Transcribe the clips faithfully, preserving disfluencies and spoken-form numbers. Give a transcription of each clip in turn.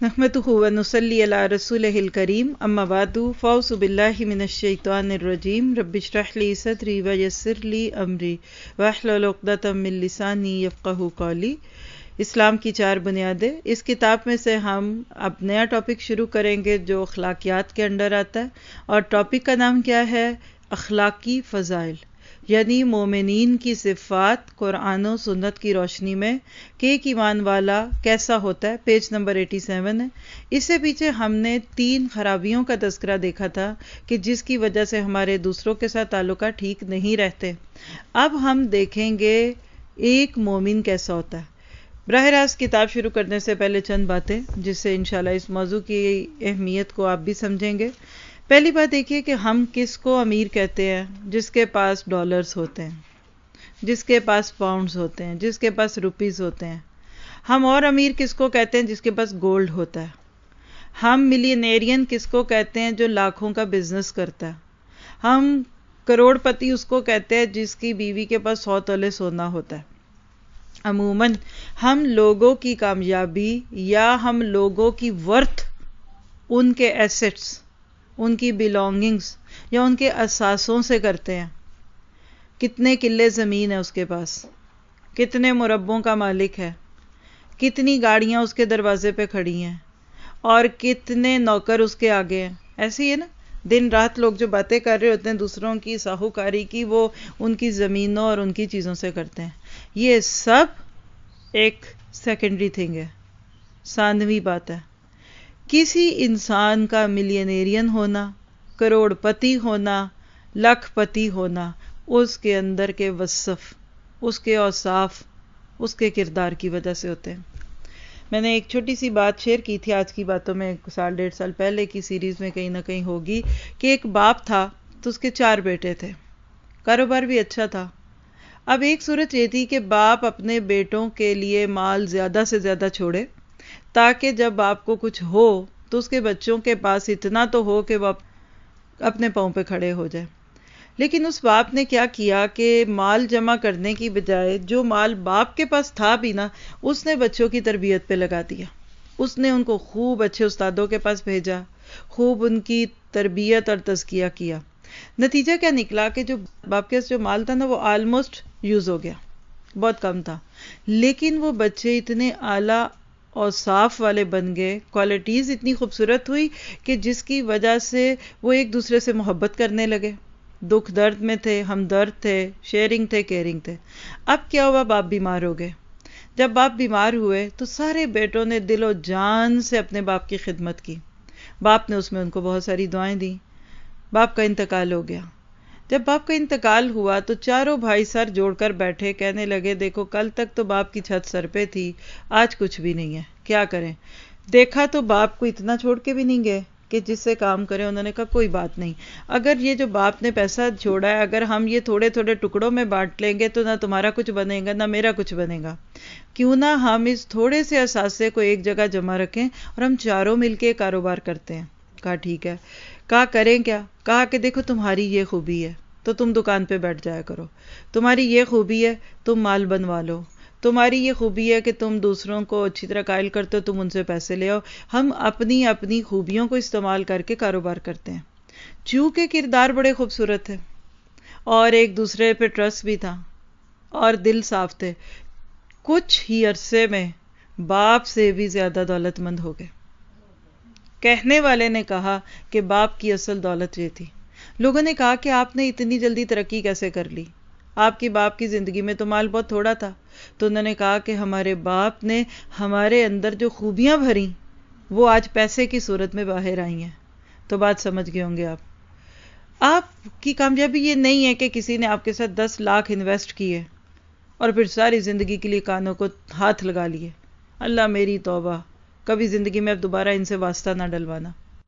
نحمدہ و نصلی علی رسولہ الکریم اما بعد فاعوذ باللہ من الشیطان الرجیم رب اشرح لی صدری ویسر لی امری واحلل عقدۃ من لسانی یفقہوا قولی۔ اسلام کی چار بنیادیں، اس کتاب میں سے ہم اب نیا ٹاپک شروع کریں گے جو اخلاقیات کے انڈر آتا ہے، اور ٹاپک کا نام کیا ہے؟ اخلاقی فضائل، یعنی مومنین کی صفات قرآن و سنت کی روشنی میں کہ ایک ایمان والا کیسا ہوتا ہے۔ پیج نمبر اٹھاسی ہے۔ اس سے پیچھے ہم نے تین خرابیوں کا تذکرہ دیکھا تھا کہ جس کی وجہ سے ہمارے دوسروں کے ساتھ تعلقات ٹھیک نہیں رہتے۔ اب ہم دیکھیں گے ایک مومن کیسا ہوتا ہے۔ براہ راست کتاب شروع کرنے سے پہلے چند باتیں جس سے انشاءاللہ اس موضوع کی اہمیت کو آپ بھی سمجھیں گے۔ پہلی بات دیکھیے کہ ہم کس کو امیر کہتے ہیں؟ جس کے پاس ڈالرز ہوتے ہیں، جس کے پاس پاؤنڈز ہوتے ہیں، جس کے پاس روپیز ہوتے ہیں۔ ہم اور امیر کس کو کہتے ہیں؟ جس کے پاس گولڈ ہوتا ہے۔ ہم ملینیرین کس کو کہتے ہیں؟ جو لاکھوں کا بزنس کرتا ہے۔ ہم کروڑ پتی اس کو کہتے ہیں جس کی بیوی کے پاس سو تولے سونا ہوتا ہے۔ عموماً ہم لوگوں کی کامیابی یا ہم لوگوں کی ورتھ ان کے ایسٹس، ان کی بلانگنگز یا ان کے اثاثوں سے کرتے ہیں۔ کتنے کلے زمین ہے اس کے پاس، کتنے مربوں کا مالک ہے، کتنی گاڑیاں اس کے دروازے پہ کھڑی ہیں، اور کتنے نوکر اس کے آگے ہیں۔ ایسے ہی ہے نا، دن رات لوگ جو باتیں کر رہے ہوتے ہیں دوسروں کی ساہوکاری کی، وہ ان کی زمینوں اور ان کی چیزوں سے کرتے ہیں۔ یہ سب ایک سیکنڈری تھنگ ہے، ثانوی بات ہے۔ کسی انسان کا ملینیرین ہونا، کروڑ پتی ہونا، لاکھ پتی ہونا، اس کے اندر کے وصف، اس کے اوصاف، اس کے کردار کی وجہ سے ہوتے ہیں۔ میں نے ایک چھوٹی سی بات شیئر کی تھی آج کی باتوں میں، ایک سال ڈیڑھ سال پہلے کی سیریز میں کہیں نہ کہیں ہوگی، کہ ایک باپ تھا تو اس کے چار بیٹے تھے، کاروبار بھی اچھا تھا۔ اب ایک صورت یہ تھی کہ باپ اپنے بیٹوں کے لیے مال زیادہ سے زیادہ چھوڑے تاکہ جب باپ کو کچھ ہو تو اس کے بچوں کے پاس اتنا تو ہو کہ وہ اپنے پاؤں پہ کھڑے ہو جائے۔ لیکن اس باپ نے کیا کیا کہ مال جمع کرنے کی بجائے جو مال باپ کے پاس تھا بھی نا، اس نے بچوں کی تربیت پہ لگا دیا۔ اس نے ان کو خوب اچھے استادوں کے پاس بھیجا، خوب ان کی تربیت اور تزکیہ کیا۔ نتیجہ کیا نکلا کہ جو باپ کے پاس جو مال تھا نا وہ آلموسٹ یوز ہو گیا، بہت کم تھا، لیکن وہ بچے اتنے اعلیٰ اوصاف والے بن گئے، کوالٹیز اتنی خوبصورت ہوئی کہ جس کی وجہ سے وہ ایک دوسرے سے محبت کرنے لگے، دکھ درد میں تھے، ہمدرد تھے، شیئرنگ تھے، کیئرنگ تھے۔ اب کیا ہوا؟ باپ بیمار ہو گئے۔ جب باپ بیمار ہوئے تو سارے بیٹوں نے دل و جان سے اپنے باپ کی خدمت کی۔ باپ نے اس میں ان کو بہت ساری دعائیں دیں۔ باپ کا انتقال ہو گیا۔ جب باپ کا انتقال ہوا تو چاروں بھائی سر جوڑ کر بیٹھے، کہنے لگے دیکھو کل تک تو باپ کی چھت سر پہ تھی، آج کچھ بھی نہیں ہے، کیا کریں؟ دیکھا تو باپ کو اتنا چھوڑ کے بھی نہیں گئے کہ جس سے کام کریں۔ انہوں نے کہا کوئی بات نہیں، اگر یہ جو باپ نے پیسہ چھوڑا ہے اگر ہم یہ تھوڑے تھوڑے ٹکڑوں میں بانٹ لیں گے تو نہ تمہارا کچھ بنے گا نہ میرا کچھ بنے گا، کیوں نہ ہم اس تھوڑے سے اثاثے کو ایک جگہ جمع رکھیں اور ہم چاروں مل کے کاروبار کرتے ہیں۔ کہا ٹھیک ہے۔ کہا کریں کیا؟ کہا کہ دیکھو تمہاری یہ خوبی ہے تو تم دکان پہ بیٹھ جایا کرو، تمہاری یہ خوبی ہے تم مال بنوا لو، تمہاری یہ خوبی ہے کہ تم دوسروں کو اچھی طرح قائل کرتے ہو، تم ان سے پیسے لے آؤ، ہم اپنی اپنی خوبیوں کو استعمال کر کے کاروبار کرتے ہیں۔ چونکہ کردار بڑے خوبصورت تھے اور ایک دوسرے پہ ٹرسٹ بھی تھا اور دل صاف تھے، کچھ ہی عرصے میں باپ سے بھی زیادہ دولت مند ہو گئے۔ کہنے والے نے کہا کہ باپ کی اصل دولت یہ تھی۔ لوگوں نے کہا کہ آپ نے اتنی جلدی ترقی کیسے کر لی؟ آپ کی باپ کی زندگی میں تو مال بہت تھوڑا تھا۔ تو انہوں نے کہا کہ ہمارے باپ نے ہمارے اندر جو خوبیاں بھری وہ آج پیسے کی صورت میں باہر آئی ہیں۔ تو بات سمجھ گئے ہوں گے آپ۔ آپ کی کامیابی یہ نہیں ہے کہ کسی نے آپ کے ساتھ دس لاکھ انویسٹ کیے اور پھر ساری زندگی کے لیے کانوں کو ہاتھ لگا لیے، اللہ میری توبہ، کبھی زندگی میں اب دوبارہ ان سے واسطہ نہ ڈلوانا۔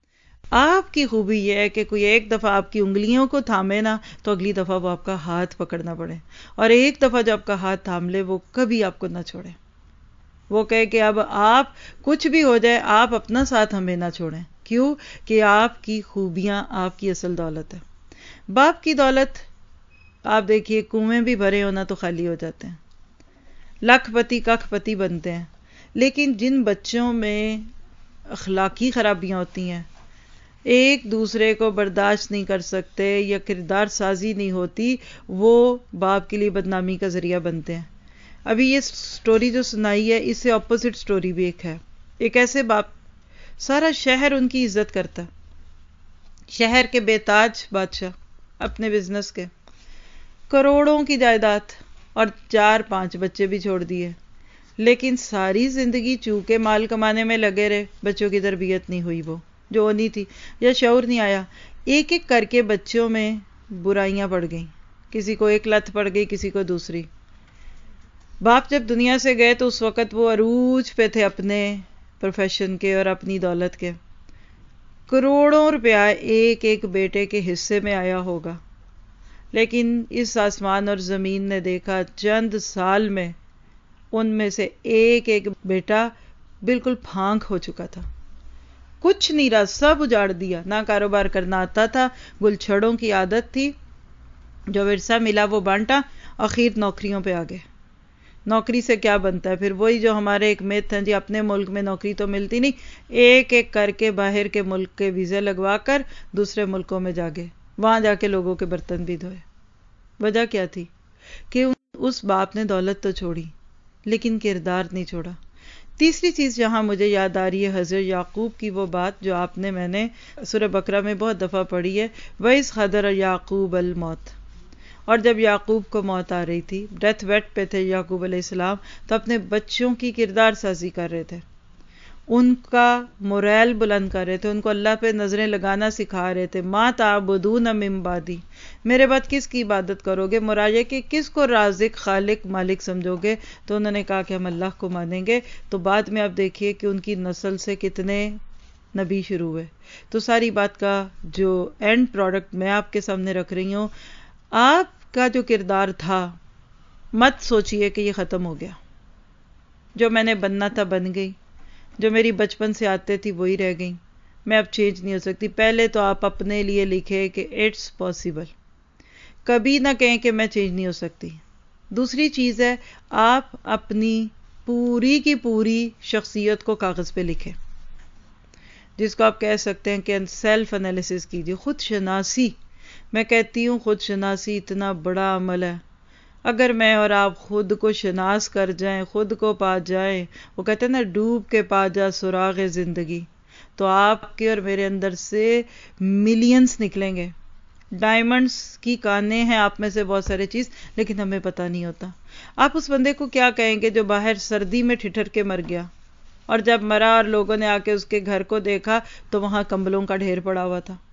آپ کی خوبی یہ ہے کہ کوئی ایک دفعہ آپ کی انگلیوں کو تھامے نا تو اگلی دفعہ وہ آپ کا ہاتھ پکڑنا پڑے، اور ایک دفعہ جو آپ کا ہاتھ تھام لے وہ کبھی آپ کو نہ چھوڑے، وہ کہے کہ اب آپ کچھ بھی ہو جائے آپ اپنا ساتھ ہمیں نہ چھوڑیں۔ کیوں؟ کہ آپ کی خوبیاں آپ کی اصل دولت ہے۔ باپ کی دولت آپ دیکھیے کنویں بھی بھرے ہونا تو خالی ہو جاتے ہیں، لاکھ پتی ککھ پتی بنتے ہیں، لیکن جن بچوں میں اخلاقی خرابیاں ہوتی ہیں، ایک دوسرے کو برداشت نہیں کر سکتے یا کردار سازی نہیں ہوتی، وہ باپ کے لیے بدنامی کا ذریعہ بنتے ہیں۔ ابھی یہ سٹوری جو سنائی ہے اس سے اپوزٹ سٹوری بھی ایک ہے، ایک ایسے باپ، سارا شہر ان کی عزت کرتا، شہر کے بے تاج بادشاہ، اپنے بزنس کے، کروڑوں کی جائیداد اور چار پانچ بچے بھی چھوڑ دیے، لیکن ساری زندگی چونکہ مال کمانے میں لگے رہے، بچوں کی تربیت نہیں ہوئی وہ جو ہونی تھی، یا شعور نہیں آیا، ایک ایک کر کے بچوں میں برائیاں پڑ گئیں، کسی کو ایک لت پڑ گئی، کسی کو دوسری۔ باپ جب دنیا سے گئے تو اس وقت وہ عروج پہ تھے اپنے پروفیشن کے اور اپنی دولت کے، کروڑوں روپیہ ایک ایک بیٹے کے حصے میں آیا ہوگا، لیکن اس آسمان اور زمین نے دیکھا چند سال میں ان میں سے ایک ایک بیٹا بالکل پھانک ہو چکا تھا، کچھ نہیں رہا، سب اجاڑ دیا، نہ کاروبار کرنا آتا تھا، گل چھڑوں کی عادت تھی، جو ورثہ ملا وہ بانٹا، اخیر نوکریوں پہ آ گئے۔ نوکری سے کیا بنتا ہے پھر؟ وہی جو ہمارے ایک میتھ ہیں جی، اپنے ملک میں نوکری تو ملتی نہیں، ایک ایک کر کے باہر کے ملک کے ویزے لگوا کر دوسرے ملکوں میں جا گئے، وہاں جا کے لوگوں کے برتن بھی دھوئے۔ وجہ کیا تھی؟ کہ اس باپ نے دولت تو چھوڑی لیکن کردار نہیں چھوڑا۔ تیسری چیز جہاں مجھے یاد آ رہی ہے حضرت یعقوب کی وہ بات جو آپ نے میں نے سورہ بقرہ میں بہت دفعہ پڑھی ہے، وَإِذْ حَضَرَ يَعْقُوبَ الْمَوْتُ، اور جب یعقوب کو موت آ رہی تھی، ڈیتھ بیڈ پہ تھے یعقوب علیہ السلام، تو اپنے بچوں کی کردار سازی کر رہے تھے، ان کا موریل بلند کر رہے تھے، ان کو اللہ پہ نظریں لگانا سکھا رہے تھے۔ مَا تَعْبُدُونَ مِن بَعْدِي، میرے بعد کس کی عبادت کرو گے؟ مراد کہ کس کو رازق، خالق، مالک سمجھو گے؟ تو انہوں نے کہا کہ ہم اللہ کو مانیں گے۔ تو بعد میں آپ دیکھیے کہ ان کی نسل سے کتنے نبی شروع ہوئے۔ تو ساری بات کا جو اینڈ پروڈکٹ میں آپ کے سامنے رکھ رہی ہوں، آپ کا جو کردار تھا مت سوچئے کہ یہ ختم ہو گیا، جو میں نے بننا تھا بن گئی، جو میری بچپن سے عادتیں تھی وہی رہ گئیں، میں اب چینج نہیں ہو سکتی۔ پہلے تو آپ اپنے لیے لکھیں کہ اٹس پاسبل، کبھی نہ کہیں کہ میں چینج نہیں ہو سکتی۔ دوسری چیز ہے آپ اپنی پوری کی پوری شخصیت کو کاغذ پہ لکھیں، جس کو آپ کہہ سکتے ہیں کہ سیلف انالیسس کیجیے، خود شناسی۔ میں کہتی ہوں خود شناسی اتنا بڑا عمل ہے، اگر میں اور آپ خود کو شناس کر جائیں، خود کو پا جائیں، وہ کہتے ہیں نا ڈوب کے پا جا سراغ زندگی، تو آپ کے اور میرے اندر سے ملینز نکلیں گے، ڈائمنڈز کی کانیں ہیں آپ میں سے بہت سارے چیز، لیکن ہمیں پتہ نہیں ہوتا۔ آپ اس بندے کو کیا کہیں گے جو باہر سردی میں ٹھٹر کے مر گیا، اور جب مرا اور لوگوں نے آ کے اس کے گھر کو دیکھا تو وہاں کمبلوں کا ڈھیر پڑا ہوا تھا؟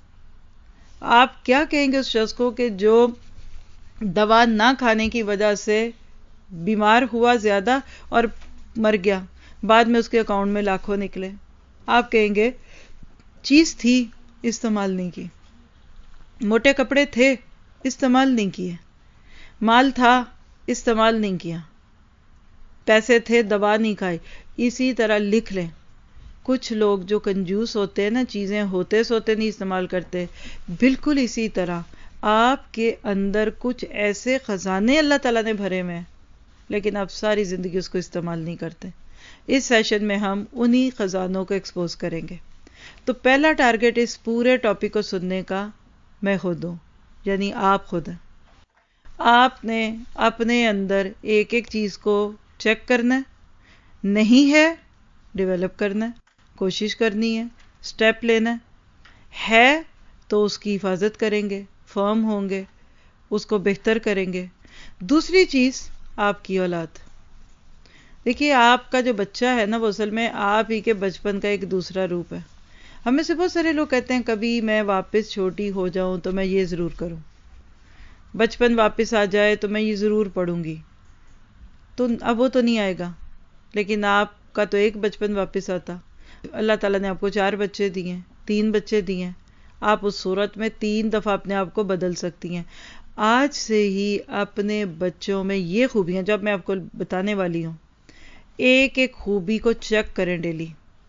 آپ کیا کہیں گے اس شخص کو کہ جو دوا نہ کھانے کی وجہ سے بیمار ہوا زیادہ اور مر گیا، بعد میں اس کے اکاؤنٹ میں لاکھوں نکلے؟ آپ کہیں گے چیز تھی استعمال نہیں کی، موٹے کپڑے تھے استعمال نہیں کیے، مال تھا استعمال نہیں کیا، پیسے تھے دوا نہیں کھائی۔ اسی طرح لکھ لیں، کچھ لوگ جو کنجوس ہوتے ہیں نا، چیزیں ہوتے سوتے نہیں استعمال کرتے، بالکل اسی طرح آپ کے اندر کچھ ایسے خزانے اللہ تعالیٰ نے بھرے میں ہیں، لیکن آپ ساری زندگی اس کو استعمال نہیں کرتے۔ اس سیشن میں ہم انہی خزانوں کو ایکسپوز کریں گے۔ تو پہلا ٹارگٹ اس پورے ٹاپک کو سننے کا میں خود ہوں، یعنی آپ خود ہیں۔ آپ نے اپنے اندر ایک ایک چیز کو چیک کرنا ہے، نہیں ہے ڈیولپ کرنا ہے، کوشش کرنی ہے، سٹیپ لینا ہے ہے تو اس کی حفاظت کریں گے، فرم ہوں گے، اس کو بہتر کریں گے۔ دوسری چیز آپ کی اولاد، دیکھیے آپ کا جو بچہ ہے نا وہ اصل میں آپ ہی کے بچپن کا ایک دوسرا روپ ہے۔ ہم میں سے بہت سارے لوگ کہتے ہیں کبھی میں واپس چھوٹی ہو جاؤں تو میں یہ ضرور کروں، بچپن واپس آ جائے تو میں یہ ضرور پڑھوں گی، تو اب وہ تو نہیں آئے گا، لیکن آپ کا تو ایک بچپن واپس آتا۔ اللہ تعالیٰ نے آپ کو چار بچے دیے ہیں، تین بچے دیے ہیں، آپ اس صورت میں تین دفعہ اپنے آپ کو بدل سکتی ہیں۔ آج سے ہی اپنے بچوں میں یہ خوبیاں جب میں آپ کو بتانے والی ہوں، ایک ایک خوبی کو چیک کریں ڈیلی،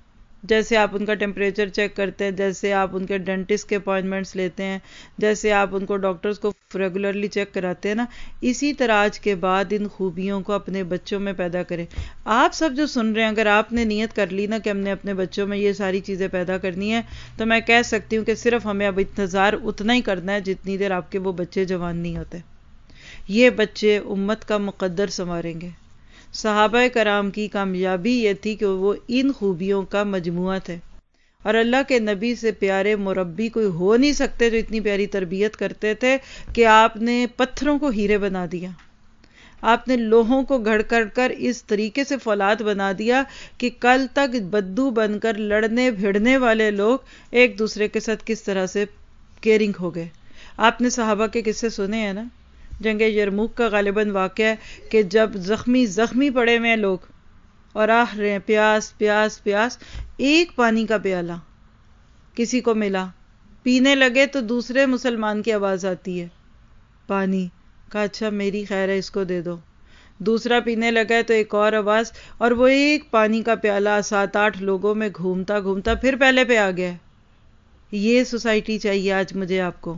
جیسے آپ ان کا ٹیمپریچر چیک کرتے ہیں، جیسے آپ ان کے ڈینٹسٹ کے اپوائنٹمنٹس لیتے ہیں، جیسے آپ ان کو ڈاکٹرز کو ریگولرلی چیک کراتے ہیں نا، اسی طرح آج کے بعد ان خوبیوں کو اپنے بچوں میں پیدا کریں۔ آپ سب جو سن رہے ہیں، اگر آپ نے نیت کر لی نا کہ ہم نے اپنے بچوں میں یہ ساری چیزیں پیدا کرنی ہے، تو میں کہہ سکتی ہوں کہ صرف ہمیں اب انتظار اتنا ہی کرنا ہے جتنی دیر آپ کے وہ بچے جوان نہیں ہوتے۔ یہ بچے امت کا مقدر سنواریں گے۔ صحابہ کرام کی کامیابی یہ تھی کہ وہ ان خوبیوں کا مجموعہ تھے، اور اللہ کے نبی سے پیارے مربی کوئی ہو نہیں سکتے جو اتنی پیاری تربیت کرتے تھے کہ آپ نے پتھروں کو ہیرے بنا دیا، آپ نے لوہوں کو گھڑ کر کر اس طریقے سے فولاد بنا دیا کہ کل تک بدو بن کر لڑنے بھیڑنے والے لوگ ایک دوسرے کے ساتھ کس طرح سے کیئرنگ ہو گئے۔ آپ نے صحابہ کے قصے سنے ہیں نا، جنگ یرموک کا غالباً واقعہ ہے کہ جب زخمی زخمی پڑے ہوئے لوگ اور آہ رہے ہیں پیاس پیاس پیاس، ایک پانی کا پیالہ کسی کو ملا، پینے لگے تو دوسرے مسلمان کی آواز آتی ہے پانی کا، اچھا میری خیر ہے اس کو دے دو، دوسرا پینے لگا تو ایک اور آواز، اور وہ ایک پانی کا پیالہ سات آٹھ لوگوں میں گھومتا گھومتا پھر پہلے پہ آ گیا۔ یہ سوسائٹی چاہیے آج مجھے آپ کو۔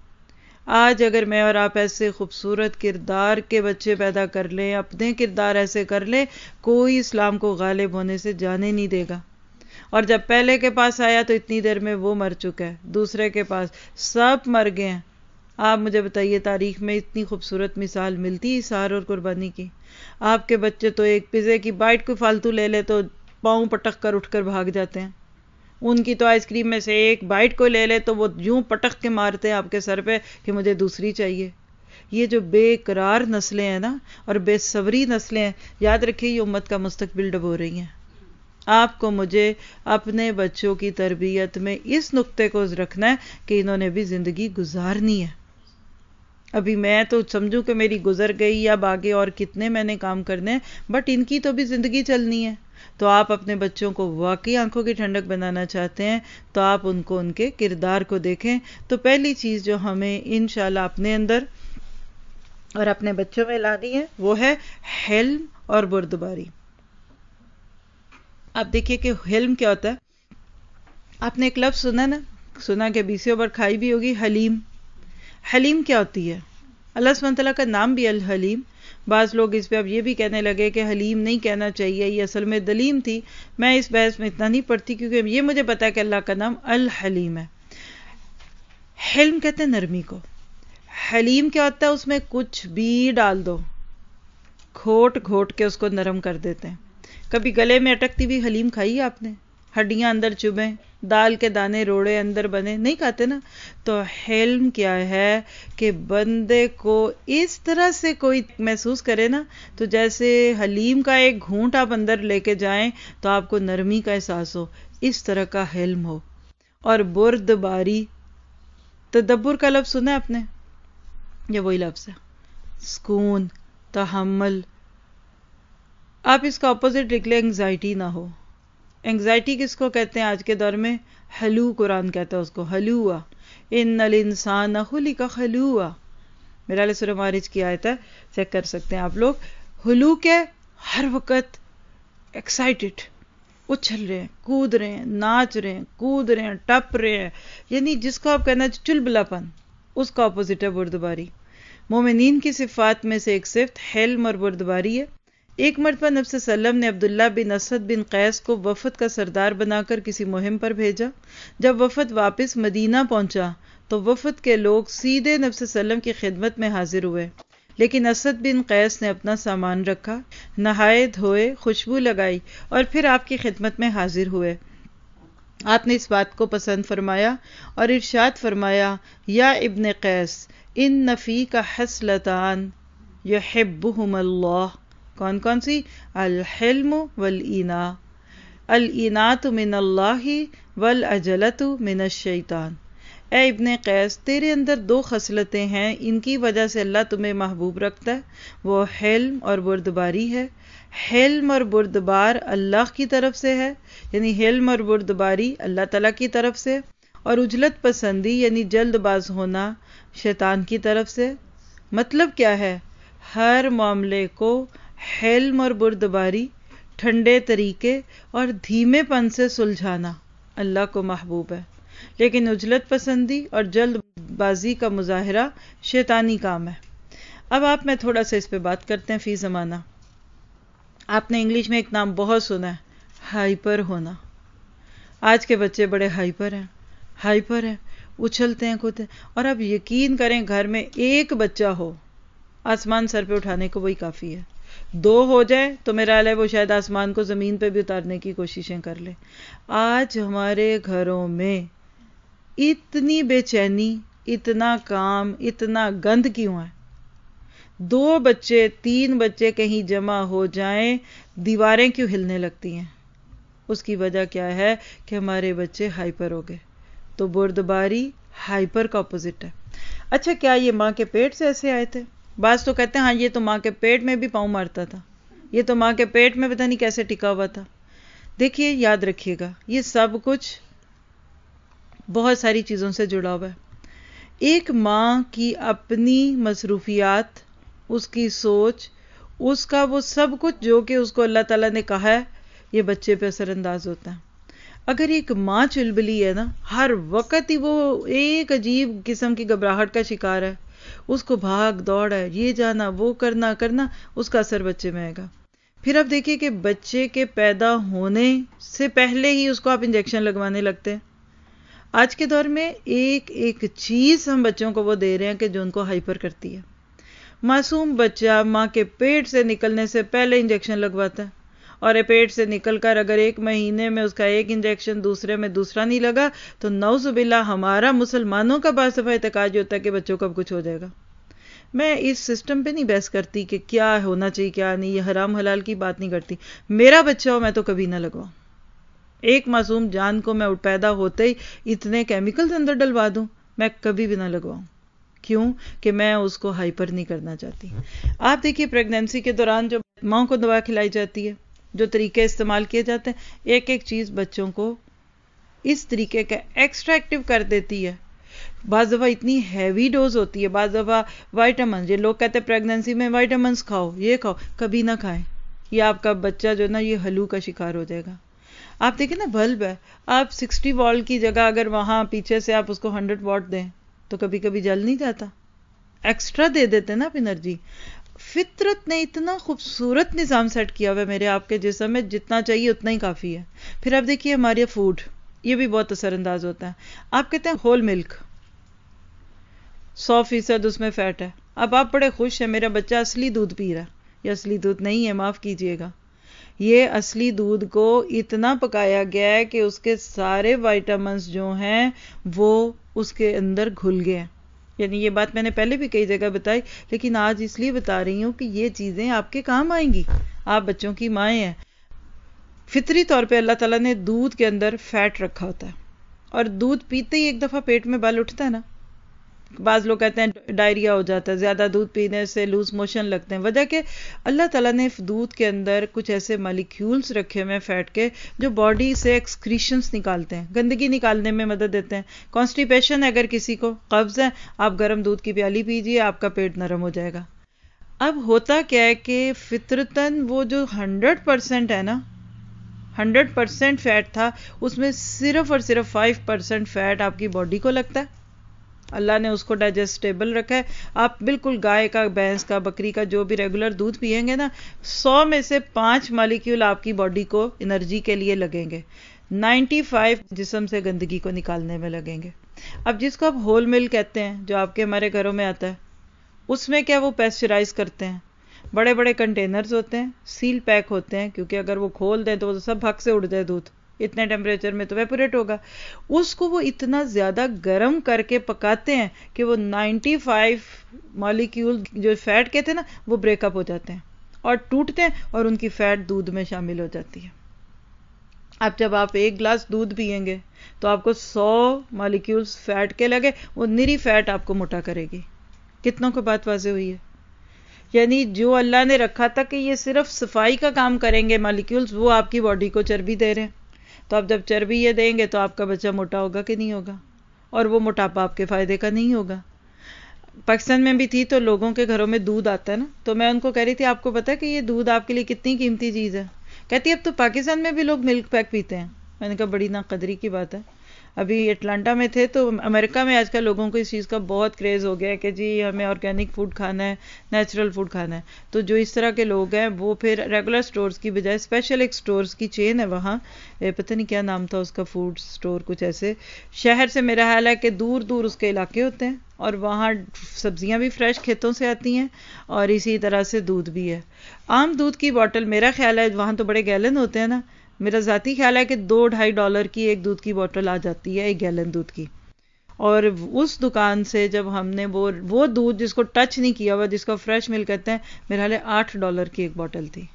آج اگر میں اور آپ ایسے خوبصورت کردار کے بچے پیدا کر لیں، اپنے کردار ایسے کر لیں، کوئی اسلام کو غالب ہونے سے جانے نہیں دے گا۔ اور جب پہلے کے پاس آیا تو اتنی دیر میں وہ مر چکا ہے، دوسرے کے پاس سب مر گئے ہیں۔ آپ مجھے بتائیے تاریخ میں اتنی خوبصورت مثال ملتی ہے اصرار اور قربانی کی؟ آپ کے بچے تو ایک پیزے کی بائٹ کوئی فالتو لے لے تو پاؤں پٹک کر اٹھ کر بھاگ جاتے ہیں، ان کی تو آئس کریم میں سے ایک بائٹ کو لے لے تو وہ یوں پٹک کے مارتے ہیں آپ کے سر پہ کہ مجھے دوسری چاہیے۔ یہ جو بے قرار نسلیں ہیں نا، اور بے صبری نسلیں ہیں، یاد رکھیے یہ امت کا مستقبل ڈبو رہی ہیں۔ آپ کو مجھے اپنے بچوں کی تربیت میں اس نقطے کو رکھنا ہے کہ انہوں نے بھی زندگی گزارنی ہے۔ ابھی میں تو سمجھوں کہ میری گزر گئی یا آگے اور کتنے میں نے کام کرنے ہیں، بٹ ان کی تو بھی زندگی چلنی ہے۔ تو آپ اپنے بچوں کو واقعی آنکھوں کی ٹھنڈک بنانا چاہتے ہیں تو آپ ان کو ان کے کردار کو دیکھیں۔ تو پہلی چیز جو ہمیں انشاءاللہ اپنے اندر اور اپنے بچوں میں لانی ہے وہ ہے حلم اور بردباری۔ آپ دیکھیے کہ حلم کیا ہوتا ہے، آپ نے ایک لفظ سنا نا، سنا کہ بیسیوں بار کھائی بھی ہوگی، حلیم۔ حلیم کیا ہوتی ہے؟ اللہ سبحانہ تعالیٰ کا نام بھی الحلیم۔ بعض لوگ اس پہ اب یہ بھی کہنے لگے کہ حلیم نہیں کہنا چاہیے، یہ اصل میں دلیم تھی۔ میں اس بحث میں اتنا نہیں پڑھتی کیونکہ یہ مجھے پتا ہے کہ اللہ کا نام الحلیم ہے۔ حلم کہتے ہیں نرمی کو۔ حلیم کیا ہوتا ہے؟ اس میں کچھ بھی ڈال دو، گھوٹ گھوٹ کے اس کو نرم کر دیتے ہیں۔ کبھی گلے میں اٹکتی بھی حلیم کھائی آپ نے؟ ہڈیاں اندر چبھیں، دال کے دانے روڑے اندر بنے، نہیں کھاتے نا؟ تو حلم کیا ہے کہ بندے کو اس طرح سے کوئی محسوس کرے نا، تو جیسے حلیم کا ایک گھونٹ آپ اندر لے کے جائیں تو آپ کو نرمی کا احساس ہو، اس طرح کا حلم ہو۔ اور بردباری، تدبر کا لفظ سنا ہے آپ نے؟ یہ وہی لفظ ہے، سکون، تحمل۔ آپ اس کا اپوزٹ لکھ لیں، انگزائٹی نہ ہو۔ انگزائٹی کس کو کہتے ہیں آج کے دور میں؟ ہلو، قرآن کہتا ہے اس کو ہلوا، ان الانسان خلق ہلوا۔ میرا علیہ سورہ معارج کی آیت ہے، چیک کر سکتے ہیں آپ لوگ۔ ہلو کے ہر وقت ایکسائٹڈ، اچھل رہے ہیں، کود رہے ہیں، ناچ رہے ہیں، کود رہے ہیں، ٹپ رہے ہیں، یعنی جس کو آپ کہنا چلبلا پن، اس کا اپوزٹ ہے بردباری۔ مومنین کی صفات میں سے ایک صفت حلم اور بردباری ہے۔ ایک مرتبہ نبی صلی اللہ علیہ وسلم نے عبداللہ بن اسد بن قیس کو وفد کا سردار بنا کر کسی مہم پر بھیجا۔ جب وفد واپس مدینہ پہنچا تو وفد کے لوگ سیدھے نبی صلی اللہ علیہ وسلم کی خدمت میں حاضر ہوئے، لیکن اسد بن قیس نے اپنا سامان رکھا، نہائے دھوئے، خوشبو لگائی اور پھر آپ کی خدمت میں حاضر ہوئے۔ آپ نے اس بات کو پسند فرمایا اور ارشاد فرمایا، یا ابن قیس ان فیک خصلتان یحبہم اللہ۔ کون کون سی؟ الحلم والاناء۔ الاناۃ من اللہ والعجلۃ من الشیطان۔ اے ابن قیس، تیرے اندر دو خصلتیں ہیں، ان کی وجہ سے اللہ تمہیں محبوب رکھتا ہے، وہ حلم اور بردباری ہے۔ حلم اور بردبار اللہ کی طرف سے ہے، یعنی حلم اور بردباری اللہ تعالیٰ کی طرف سے، اور عجلت پسندی یعنی جلد باز ہونا شیطان کی طرف سے۔ مطلب کیا ہے؟ ہر معاملے کو حلم اور بردباری، ٹھنڈے طریقے اور دھیمے پن سے سلجھانا اللہ کو محبوب ہے، لیکن عجلت پسندی اور جلد بازی کا مظاہرہ شیطانی کام ہے۔ اب آپ میں تھوڑا سا اس پہ بات کرتے ہیں۔ فی زمانہ آپ نے انگلش میں ایک نام بہت سنا ہے، ہائپر ہونا۔ آج کے بچے بڑے ہائپر ہیں، ہائپر ہیں، اچھلتے ہیں کودتے ہیں، اور اب یقین کریں گھر میں ایک بچہ ہو، آسمان سر پہ اٹھانے کو وہی کافی ہے۔ دو ہو جائے تو میرا حال ہے وہ شاید آسمان کو زمین پہ بھی اتارنے کی کوششیں کر لے۔ آج ہمارے گھروں میں اتنی بے چینی، اتنا کام، اتنا گند کیوں ہے؟ دو بچے، تین بچے کہیں جمع ہو جائیں، دیواریں کیوں ہلنے لگتی ہیں؟ اس کی وجہ کیا ہے کہ ہمارے بچے ہائپر ہو گئے۔ تو بردباری ہائپر کا اپوزٹ ہے۔ اچھا، کیا یہ ماں کے پیٹ سے ایسے آئے تھے؟ بعض تو کہتے ہیں ہاں یہ تو ماں کے پیٹ میں بھی پاؤں مارتا تھا، یہ تو ماں کے پیٹ میں پتہ نہیں کیسے ٹکا ہوا تھا۔ دیکھیے، یاد رکھیے گا، یہ سب کچھ بہت ساری چیزوں سے جڑا ہوا ہے۔ ایک ماں کی اپنی مصروفیات، اس کی سوچ، اس کا وہ سب کچھ جو کہ اس کو اللہ تعالیٰ نے کہا ہے، یہ بچے پہ اثر انداز ہوتا ہے۔ اگر ایک ماں چلبلی ہے نا، ہر وقت ہی وہ ایک عجیب قسم کی گھبراہٹ کا شکار ہے، اس کو بھاگ دوڑ ہے، یہ جانا وہ کرنا کرنا، اس کا اثر بچے میں آئے گا۔ پھر اب دیکھیے کہ بچے کے پیدا ہونے سے پہلے ہی اس کو آپ انجیکشن لگوانے لگتے ہیں۔ آج کے دور میں ایک ایک چیز ہم بچوں کو وہ دے رہے ہیں کہ جو ان کو ہائپر کرتی ہے۔ معصوم بچہ ماں کے پیٹ سے نکلنے سے پہلے انجیکشن لگواتا ہے، اور پیٹ سے نکل کر اگر ایک مہینے میں اس کا ایک انجیکشن دوسرے میں دوسرا نہیں لگا تو نعوذ باللہ ہمارا مسلمانوں کا باصفہ اعتقاد یہ ہوتا ہے کہ بچوں کو اب کچھ ہو جائے گا۔ میں اس سسٹم پہ نہیں بحث کرتی کہ کیا ہونا چاہیے کیا نہیں، یہ حرام حلال کی بات نہیں کرتی۔ میرا بچہ ہو میں تو کبھی نہ لگواؤں، ایک معصوم جان کو میں پیدا ہوتے ہی اتنے کیمیکلز اندر ڈلوا دوں، میں کبھی بھی نہ لگواؤں۔ کیوں کہ میں اس کو ہائپر نہیں کرنا چاہتی۔ آپ دیکھیے پریگنینسی کے دوران جو ماں کو دوا کھلائی جاتی ہے، جو طریقے استعمال کیے جاتے ہیں، ایک ایک چیز بچوں کو اس طریقے کا ایکسٹریکٹیو کر دیتی ہے۔ بعض دفعہ اتنی ہیوی ڈوز ہوتی ہے، بعض دفعہ وائٹامنز، یہ لوگ کہتے ہیں پریگنینسی میں وائٹامنز کھاؤ، یہ کھاؤ، کبھی نہ کھائیں، یہ آپ کا بچہ جو نا یہ ہلو کا شکار ہو جائے گا۔ آپ دیکھیں نا بلب ہے، آپ سکسٹی واٹ کی جگہ اگر وہاں پیچھے سے آپ اس کو ہنڈریڈ واٹ دیں تو کبھی کبھی جل نہیں جاتا، ایکسٹرا دے دیتے نا آپ انرجی۔ فطرت نے اتنا خوبصورت نظام سیٹ کیا ہوا ہے میرے آپ کے جسم میں، جتنا چاہیے اتنا ہی کافی ہے۔ پھر آپ دیکھیے ہمارے فوڈ، یہ بھی بہت اثر انداز ہوتا ہے۔ آپ کہتے ہیں ہول ملک، سو فیصد اس میں فیٹ ہے، اب آپ بڑے خوش ہیں میرا بچہ اصلی دودھ پی رہا ہے۔ یہ اصلی دودھ نہیں ہے، معاف کیجئے گا، یہ اصلی دودھ کو اتنا پکایا گیا ہے کہ اس کے سارے وائٹامنز جو ہیں وہ اس کے اندر گھل گئے ہیں۔ یعنی یہ بات میں نے پہلے بھی کئی جگہ بتائی، لیکن آج اس لیے بتا رہی ہوں کہ یہ چیزیں آپ کے کام آئیں گی، آپ بچوں کی مائیں ہیں۔ فطری طور پہ اللہ تعالیٰ نے دودھ کے اندر فیٹ رکھا ہوتا ہے، اور دودھ پیتے ہی ایک دفعہ پیٹ میں بال اٹھتا ہے نا۔ بعض لوگ کہتے ہیں ڈائریا ہو جاتا ہے، زیادہ دودھ پینے سے لوز موشن لگتے ہیں، وجہ کہ اللہ تعالیٰ نے دودھ کے اندر کچھ ایسے مالیکیولز رکھے ہوئے فیٹ کے جو باڈی سے ایکسکریشنز نکالتے ہیں، گندگی نکالنے میں مدد دیتے ہیں۔ کانسٹیپیشن اگر کسی کو، قبض ہے، آپ گرم دودھ کی پیالی پیجئے، آپ کا پیٹ نرم ہو جائے گا۔ اب ہوتا کیا ہے کہ فطرتاً وہ جو ہنڈریڈ پرسینٹ ہے نا، ہنڈریڈ پرسینٹ فیٹ تھا، اس میں صرف اور صرف فائیو پرسینٹ فیٹ آپ کی باڈی کو لگتا ہے۔ اللہ نے اس کو ڈائجسٹیبل رکھا ہے۔ آپ بالکل گائے کا، بھینس کا، بکری کا جو بھی ریگولر دودھ پیئیں گے نا، سو میں سے پانچ مالیکیول آپ کی باڈی کو انرجی کے لیے لگیں گے، نائنٹی فائیو جسم سے گندگی کو نکالنے میں لگیں گے۔ اب جس کو آپ ہول مل کہتے ہیں، جو آپ کے ہمارے گھروں میں آتا ہے، اس میں کیا وہ پیسچرائز کرتے ہیں، بڑے بڑے کنٹینرز ہوتے ہیں، سیل پیک ہوتے ہیں، کیونکہ اگر وہ کھول دیں تو وہ سب بھگ سے اڑ جائے دودھ، اتنے ٹیمپریچر میں تو ویپوریٹ ہوگا۔ اس کو وہ اتنا زیادہ گرم کر کے پکاتے ہیں کہ وہ نائنٹی فائیو مالیکیول جو فیٹ کے تھے نا وہ بریک اپ ہو جاتے ہیں اور ٹوٹتے ہیں، اور ان کی فیٹ دودھ میں شامل ہو جاتی ہے۔ اب جب آپ ایک گلاس دودھ پیئیں گے تو آپ کو سو مالیکیولز فیٹ کے لگے، وہ نری فیٹ آپ کو موٹا کرے گی۔ کتنوں کو بات واضح ہوئی ہے؟ یعنی جو اللہ نے رکھا تھا کہ یہ صرف صفائی کا کام کریں گے مالیکیولز، وہ آپ کی باڈی کو چربی دے رہے ہیں۔ تو اب جب چربی یہ دیں گے تو آپ کا بچہ موٹا ہوگا کہ نہیں ہوگا، اور وہ موٹاپا آپ کے فائدے کا نہیں ہوگا۔ پاکستان میں بھی تھی تو لوگوں کے گھروں میں دودھ آتا ہے نا، تو میں ان کو کہہ رہی تھی آپ کو پتا ہے کہ یہ دودھ آپ کے لیے کتنی قیمتی چیز ہے، کہتی ہے اب تو پاکستان میں بھی لوگ ملک پیک پیتے ہیں. میں نے کہا بڑی ناقدری کی بات ہے. ابھی اٹلانٹا میں تھے تو امریکہ میں آج کل لوگوں کو اس چیز کا بہت کریز ہو گیا ہے کہ جی ہمیں آرگینک فوڈ کھانا ہے, نیچرل فوڈ کھانا ہے. تو جو اس طرح کے لوگ ہیں وہ پھر ریگولر سٹورز کی بجائے اسپیشل ایک سٹورز کی چین ہے وہاں, پتہ نہیں کیا نام تھا اس کا, فوڈ سٹور کچھ ایسے, شہر سے میرا خیال ہے کہ دور دور اس کے علاقے ہوتے ہیں, اور وہاں سبزیاں بھی فریش کھیتوں سے آتی ہیں اور اسی طرح سے دودھ بھی ہے. عام دودھ کی بوٹل میرا خیال ہے وہاں تو بڑے گیلن ہوتے ہیں نا, میرا ذاتی خیال ہے کہ دو ڈھائی ڈالر کی ایک دودھ کی بوٹل آ جاتی ہے, ایک گیلن دودھ کی. اور اس دکان سے جب ہم نے وہ وہ دودھ جس کو ٹچ نہیں کیا ہوا, جس کو فریش ملک کہتے ہیں, میرا خیال ہے آٹھ ڈالر کی ایک بوٹل تھی.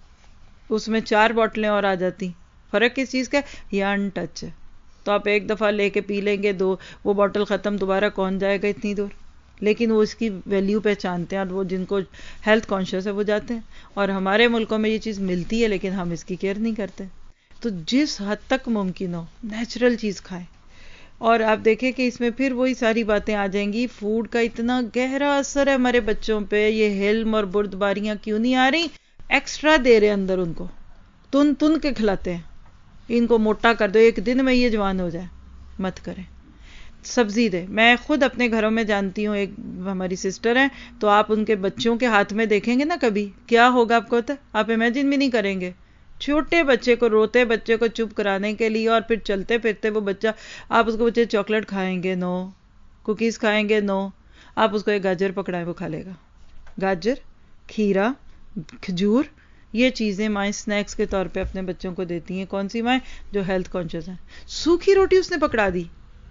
اس میں چار بوٹلیں اور آ جاتی. فرق کس چیز کا ہے؟ یہ ان ٹچ ہے. تو آپ ایک دفعہ لے کے پی لیں گے, دو وہ بوٹل ختم, دوبارہ کون جائے گا اتنی دور. لیکن وہ اس کی ویلیو پہچانتے ہیں, اور وہ جن کو ہیلتھ کانشیس ہے وہ جاتے ہیں. اور ہمارے ملکوں میں یہ چیز ملتی ہے لیکن ہم اس کی کیئر نہیں کرتے. تو جس حد تک ممکن ہو نیچرل چیز کھائیں. اور آپ دیکھیں کہ اس میں پھر وہی ساری باتیں آ جائیں گی. فوڈ کا اتنا گہرا اثر ہے ہمارے بچوں پہ, یہ حلم اور بردباریاں کیوں نہیں آ رہی؟ ایکسٹرا دے رہے اندر ان کو, تن تن کے کھلاتے ہیں, ان کو موٹا کر دو, ایک دن میں یہ جوان ہو جائے. مت کریں. سبزی دے. میں خود اپنے گھروں میں جانتی ہوں, ایک ہماری سسٹر ہیں, تو آپ ان کے بچوں کے ہاتھ میں دیکھیں گے نا کبھی, کیا ہوگا آپ کو ہوتا ہے, آپ امیجن بھی نہیں کریں گے. چھوٹے بچے کو, روتے بچے کو چپ کرانے کے لیے, اور پھر چلتے پھرتے وہ بچہ, آپ اس کو بچے چاکلیٹ کھائیں گے, نو. کوکیز کھائیں گے, نو. آپ اس کو ایک گاجر پکڑائیں وہ کھا لے گا. گاجر, کھیرا, کھجور, یہ چیزیں مائیں سنیکس کے طور پہ اپنے بچوں کو دیتی ہیں. کون سی مائیں؟ جو ہیلتھ کانشیس ہیں. سوکھی روٹی اس نے پکڑا دی,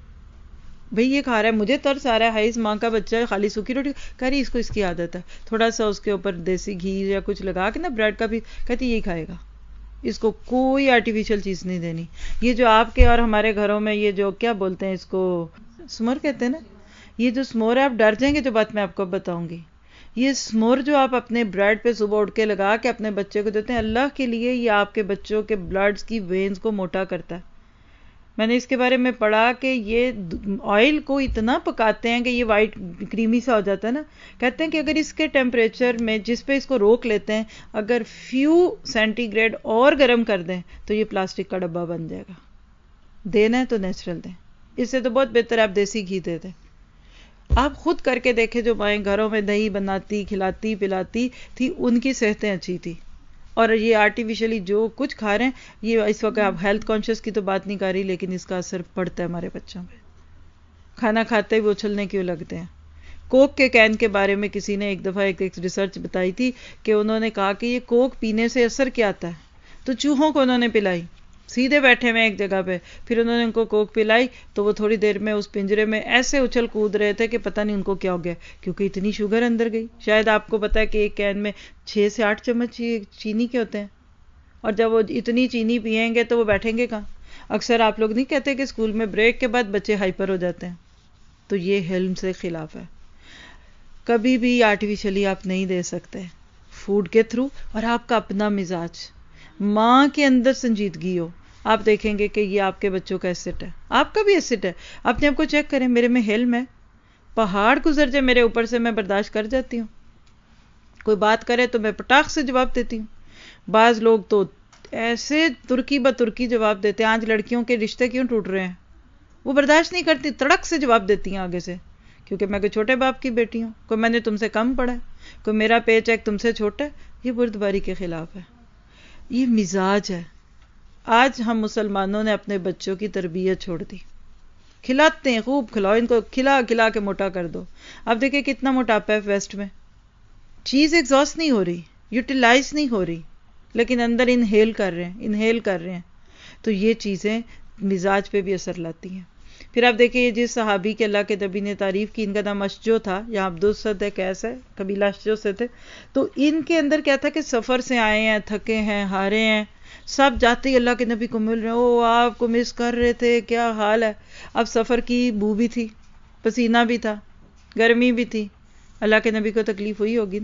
بھئی یہ کھا رہا ہے, مجھے ترس آ رہا ہے, ہائی ماں کا بچہ ہے, خالی سوکھی روٹی کہہ رہی, اس کو اس کی عادت ہے, تھوڑا سا اس کے اوپر دیسی گھی یا کچھ لگا کے نا بریڈ کا بھی, کہتی یہی کھائے گا. اس کو کوئی آرٹیفیشل چیز نہیں دینی. یہ جو آپ کے اور ہمارے گھروں میں یہ جو کیا بولتے ہیں اس کو, سمور کہتے ہیں نا, یہ جو سمور ہے, آپ ڈر جائیں گے جو بات میں آپ کو بتاؤں گی. یہ سمور جو آپ اپنے بریڈ پہ صبح اٹھ کے لگا کے اپنے بچے کو دیتے ہیں, اللہ کے لیے یہ آپ کے بچوں کے بلڈز کی وینز کو موٹا کرتا ہے. میں نے اس کے بارے میں پڑھا کہ یہ آئل کو اتنا پکاتے ہیں کہ یہ وائٹ کریمی سا ہو جاتا ہے نا. کہتے ہیں کہ اگر اس کے ٹیمپریچر میں جس پہ اس کو روک لیتے ہیں, اگر فیو سینٹی گریڈ اور گرم کر دیں تو یہ پلاسٹک کا ڈبہ بن جائے گا. دینا ہے تو نیچرل دیں, اس سے تو بہت بہتر ہے آپ دیسی گھی دے دیں. آپ خود کر کے دیکھیں, جو مائیں گھروں میں دہی بناتی, کھلاتی پلاتی تھی, ان کی صحتیں اچھی تھی. اور یہ آرٹیفیشلی جو کچھ کھا رہے ہیں, یہ اس وقت آپ ہیلتھ کانشیس کی تو بات نہیں کر رہی, لیکن اس کا اثر پڑتا ہے ہمارے بچوں پہ. کھانا کھاتے ہی وہ اچھلنے کیوں لگتے ہیں. کوک کے کین کے بارے میں کسی نے ایک دفعہ ایک ریسرچ بتائی تھی کہ انہوں نے کہا کہ یہ کوک پینے سے اثر کیا آتا ہے, تو چوہوں کو انہوں نے پلائی, سیدھے بیٹھے ہوئے ایک جگہ پہ, پھر انہوں نے ان کو کوک پلائی, تو وہ تھوڑی دیر میں اس پنجرے میں ایسے اچھل کود رہے تھے کہ پتہ نہیں ان کو کیا ہو گیا, کیونکہ اتنی شوگر اندر گئی. شاید آپ کو پتا ہے کہ ایک کین میں چھ سے آٹھ چمچ چینی کے ہوتے ہیں, اور جب وہ اتنی چینی پیئیں گے تو وہ بیٹھیں گے کہاں. اکثر آپ لوگ نہیں کہتے کہ اسکول میں بریک کے بعد بچے ہائپر ہو جاتے ہیں, تو یہ حلم سے خلاف ہے. کبھی بھی آرٹیفیشلی آپ نہیں دے سکتے فوڈ کے تھرو. اور آپ کا اپنا مزاج, ماں کے اندر سنجیدگی ہو, آپ دیکھیں گے کہ یہ آپ کے بچوں کا ایسٹ ہے, آپ کا بھی ایسٹ ہے. اپنے آپ کو چیک کریں, میرے میں حلم ہے, پہاڑ گزر جائے میرے اوپر سے میں برداشت کر جاتی ہوں, کوئی بات کرے تو میں پٹاخ سے جواب دیتی ہوں. بعض لوگ تو ایسے ترکی ب ترکی جواب دیتے ہیں, آج لڑکیوں کے رشتے کیوں ٹوٹ رہے ہیں, وہ برداشت نہیں کرتی, تڑک سے جواب دیتی ہیں آگے سے, کیونکہ میں کوئی چھوٹے باپ کی بیٹی ہوں, کوئی میں نے تم سے کم پڑھا ہے, کوئی میرا پے چیک تم سے چھوٹا ہے. یہ بردباری کے خلاف ہے, یہ مزاج ہے. آج ہم مسلمانوں نے اپنے بچوں کی تربیت چھوڑ دی. کھلاتے ہیں, خوب کھلاؤ ان کو, کھلا کھلا کے موٹا کر دو. اب دیکھیں کتنا موٹاپا ہے ویسٹ میں, چیز ایگزاسٹ نہیں ہو رہی, یوٹیلائز نہیں ہو رہی, لیکن اندر انہیل کر رہے ہیں, انہیل کر رہے ہیں. تو یہ چیزیں مزاج پہ بھی اثر لاتی ہیں. پھر آپ دیکھیں یہ جس صحابی کے اللہ کے نبی نے تعریف کی, ان کا نام اشجو تھا, یہاں عبدالصد ہے, کیسا ہے, قبیلہ اشجو سے تھے. تو ان کے اندر کیا تھا کہ سفر سے آئے ہیں, تھکے ہیں, ہارے ہیں, سب جاتے ہی اللہ کے نبی کو مل رہے ہیں, او آپ کو مس کر رہے تھے, کیا حال ہے. اب سفر کی بو بھی تھی, پسینہ بھی تھا, گرمی بھی تھی, اللہ کے نبی کو تکلیف ہوئی ہوگی نا.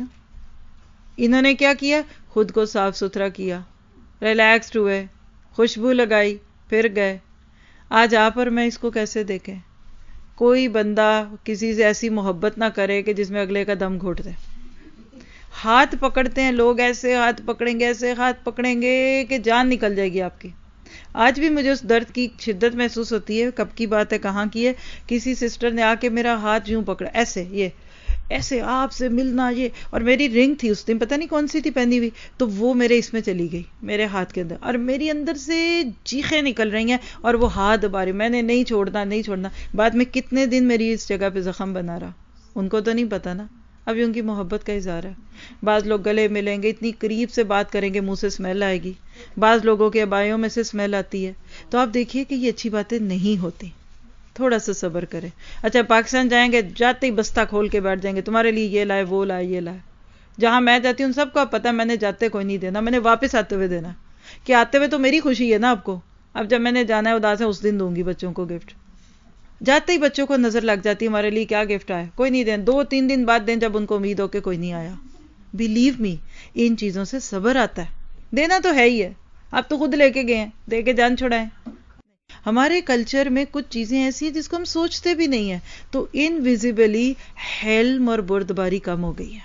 انہوں نے کیا کیا, خود کو صاف ستھرا کیا, ریلیکسڈ ہوئے, خوشبو لگائی, پھر گئے. آج آپ اور میں اس کو کیسے دیکھیں. کوئی بندہ کسی سے ایسی محبت نہ کرے کہ جس میں اگلے کا دم گھوٹ دے. ہاتھ پکڑتے ہیں لوگ، ایسے ہاتھ پکڑیں گے، ایسے ہاتھ پکڑیں گے کہ جان نکل جائے گی آپ کی. آج بھی مجھے اس درد کی شدت محسوس ہوتی ہے. کب کی بات ہے، کہاں کی ہے، کسی سسٹر نے آ کے میرا ہاتھ یوں پکڑا، ایسے یہ ایسے آپ سے ملنا یہ، اور میری رنگ تھی اس دن، پتہ نہیں کون سی تھی پہنی ہوئی، تو وہ میرے اس میں چلی گئی، میرے ہاتھ کے اندر، اور میری اندر سے چیخیں نکل رہی ہیں اور وہ ہاتھ دبا رہی. میں نے نہیں چھوڑنا نہیں چھوڑنا. بعد میں کتنے دن میری اس جگہ پہ زخم بنا رہا، ان کو تو نہیں پتا نا. ابھی ان کی محبت کا اظہار ہے. بعض لوگ گلے ملیں گے، اتنی قریب سے بات کریں گے، منہ سے اسمیل آئے گی. بعض لوگوں کے ابائیوں میں سے اسمیل آتی ہے. تو آپ دیکھیے کہ یہ اچھی باتیں نہیں ہوتی. تھوڑا سا صبر کریں. اچھا پاکستان جائیں گے، جاتے ہی بستہ کھول کے بیٹھ جائیں گے، تمہارے لیے یہ لائے وہ لائے یہ لائے. جہاں میں جاتی ہوں سب کو پتا میں نے جاتے کوئی نہیں دینا، میں نے واپس آتے ہوئے دینا. کہ آتے ہوئے تو میری خوشی ہے نا آپ کو، اب جب میں نے جانا ہے اداس ہے اس دن دوں گی بچوں کو گفٹ. جاتے ہی بچوں کو نظر لگ جاتی ہے ہمارے لیے کیا گفٹ آئے، کوئی نہیں دیں، دو تین دن بعد دیں جب ان کو امید ہو کہ کوئی نہیں آیا. بلیو می، ان چیزوں سے صبر آتا ہے. دینا تو ہے ہی ہے، آپ تو خود لے کے گئے ہیں، دے کے جان چھڑائیں. ہمارے کلچر میں کچھ چیزیں ایسی ہیں جس کو ہم سوچتے بھی نہیں ہیں. تو انویزیبلی حلم اور بردباری کم ہو گئی ہے.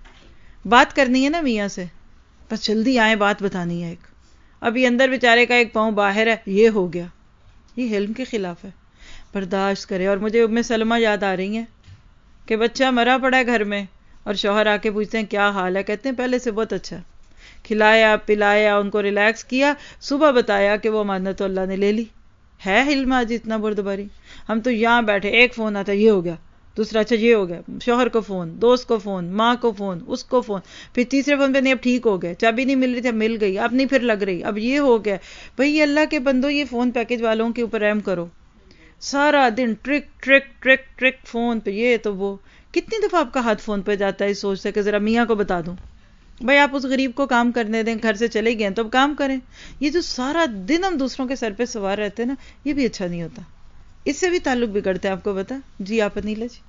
بات کرنی ہے نا میاں سے، بس جلدی آئیں، بات بتانی ہے ایک. ابھی اندر بیچارے کا ایک پاؤں باہر ہے، یہ ہو گیا. یہ حلم کے خلاف ہے. برداشت کرے. اور مجھے ام سلمہ یاد آ رہی ہیں کہ بچہ مرا پڑا ہے گھر میں اور شوہر آ کے پوچھتے ہیں کیا حال ہے، کہتے ہیں پہلے سے بہت اچھا. کھلایا پلایا، ان کو ریلیکس کیا، صبح بتایا کہ وہ امانت تو اللہ نے لے لی. ہے حلم آج اتنا بردباری؟ ہم تو یہاں بیٹھے، ایک فون آتا ہے یہ ہو گیا، دوسرا اچھا یہ ہو گیا، شوہر کو فون، دوست کو فون، ماں کو فون، اس کو فون، پھر تیسرے فون پہ نہیں اب ٹھیک ہو گئے، چابی نہیں مل رہی تھی مل گئی، اب نہیں پھر لگ رہی، اب یہ ہو گیا. بھئی اللہ کے بندو، یہ فون پیکج والوں کے اوپر رحم کرو. سارا دن ٹرک ٹرک ٹرک ٹرک فون پہ، یہ تو وہ. کتنی دفعہ آپ کا ہاتھ فون پہ جاتا ہے اس سوچ سے کہ ذرا میاں کو بتا دوں. بھائی آپ اس غریب کو کام کرنے دیں، گھر سے چلے گئے تو اب کام کریں. یہ جو سارا دن ہم دوسروں کے سر پہ سوار رہتے ہیں نا، یہ بھی اچھا نہیں ہوتا. اس سے بھی تعلق بگڑتے ہیں، آپ کو پتا. جی آپ انیلا جی.